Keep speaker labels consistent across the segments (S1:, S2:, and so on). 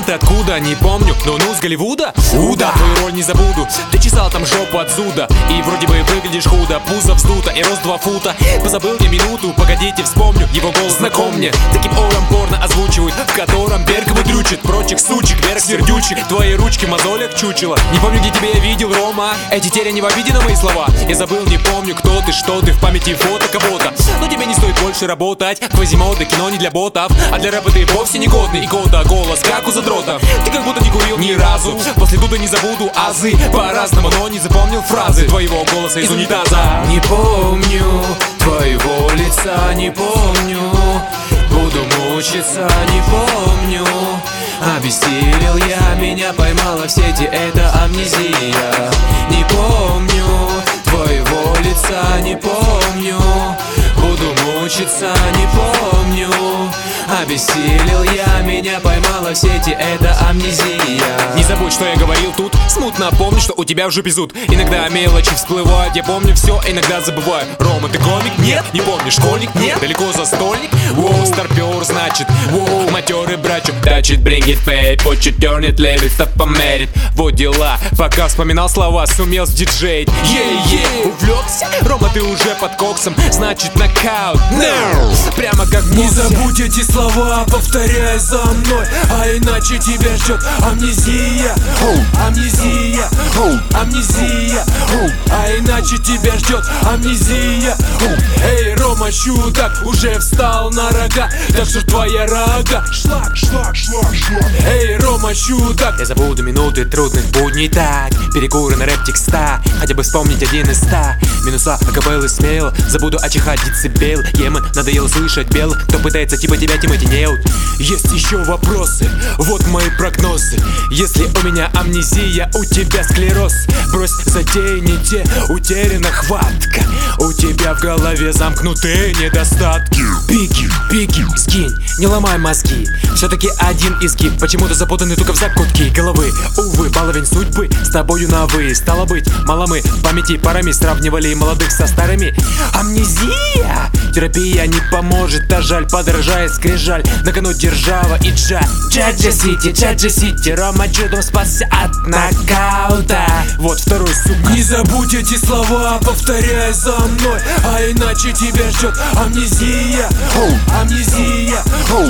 S1: ты откуда, не помню, но ну с Голливуда? Уда, твою роль не забуду. Ты чесал там жопу от зуда, и вроде бы выглядишь худо. Пузо вздуто и рост 2 фута. Позабыл я минуту, погодите, вспомню. Его голос знаком мне, таким ором порно озвучивают, в котором Беркова дрючит прочих сучек, вверх сердючек. Твои ручки в мозолях чучело. Не помню, где тебя я видел, Рома. Эти теря не в обиде на мои слова. Я забыл, не помню, кто ты, что ты, в памяти фото кого-то. Но тебе не стоит больше работать. Квазимода, кино не для ботов, а для рэпа ты вовсе не годный. И кода голос, как у задротов. Ты как будто не курил ни разу. После дуда не забуду азы по-разному, но не запомнил фразы твоего голоса из унитаза.
S2: Не помню твоего лица, не помню. Буду мучиться, не помню. Обессилел я, меня поймала в сети, это амнезия. Не помню твоего лица, не помню. Буду мучиться, не помню. Обессилел я, меня поймала в сети, это амнезия.
S1: Не забудь, что я говорил тут. Смутно помню, что у тебя уже безут. Иногда мелочи всплывают, я помню все, иногда забываю. Рома, ты комик? Нет. Не помнишь, школьник? Нет. Далеко застольник? Воу, старпер, значит. Воу, матерый брачок. Тачит, bring it fade, what you turn it, левит, стоп, померит. Вот дела, пока вспоминал слова, сумел сдиджеить. Ей-ей, увлекся? Рома, ты уже под коксом, значит нокаут. No. Прямо как в
S2: не забудь эти слова, повторяй за мной, а иначе тебя ждет амнезия. Амнезия, амнезия, а иначе тебя ждет амнезия. Эй, Рома Чудак уже встал на рога, так что твоя рога шлак, шлак, шлак, шлак. Эй, Рома Чудак.
S1: Я забуду минуты трудных будней так. Перекуры на рэп-текста, хотя бы вспомнить 1 из 100. Минуса, акапеллы смело, забуду очихать децибел. Ему надоело слышать белых, кто пытается типа тебя Тимати Неут. Есть еще вопросы, вот мои прогнозы. Если у меня амнезия, у тебя склероз. Брось затеи не те, утеряна хватка. У тебя в голове замкнутые недостатки. Пики, скинь, не ломай мозги. Все-таки один изгиб, почему-то запутанный только в закутке головы. Увы, половин судьбы, с тобою на вы. Стало быть, мало мы в памяти парами сравнивали молодых со старыми. Амнезия, терапия не поможет, а жаль, подражает скрижаль. На кону держава и Джаджа Сити, Рома чудом спасся от нокаута. Вот второй сука.
S2: Не забудь эти слова, повторяй за мной, а иначе тебя ждет амнезия. Амнезия,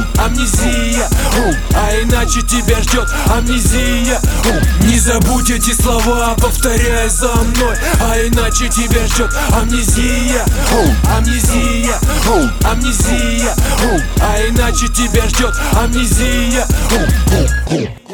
S2: амнезия, а иначе тебя ждет амнезия. Не забудь эти слова, повторяй за мной, а иначе тебя ждет амнезия. Амнезия, амнезия, а иначе тебя ждет амнезия.